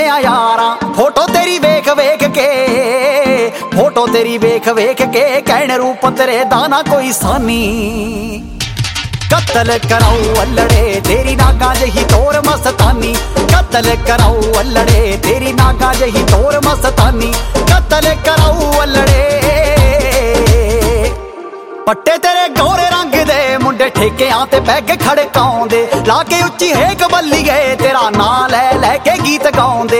यारा फोटो तेरी वेख वेख के, फोटो तेरी वेख वेख के कहने रूप तेरे दाना कोई सानी। कत्ल कराऊ अल्लड़े तेरी नागा जही तोर मस्तानी, कत्ल कराऊ अल्लड़े तेरी नागा जही तोर मस्तानी, कत्ल कराऊ अल्लड़े। पट्टे तेरे गोरे रंग दे मुंडे ठेकियां ते पैग खड़काउंदे, ला के उच्ची हेक बल्ली गए तेरा नां लै लै के गीत गाउंदे।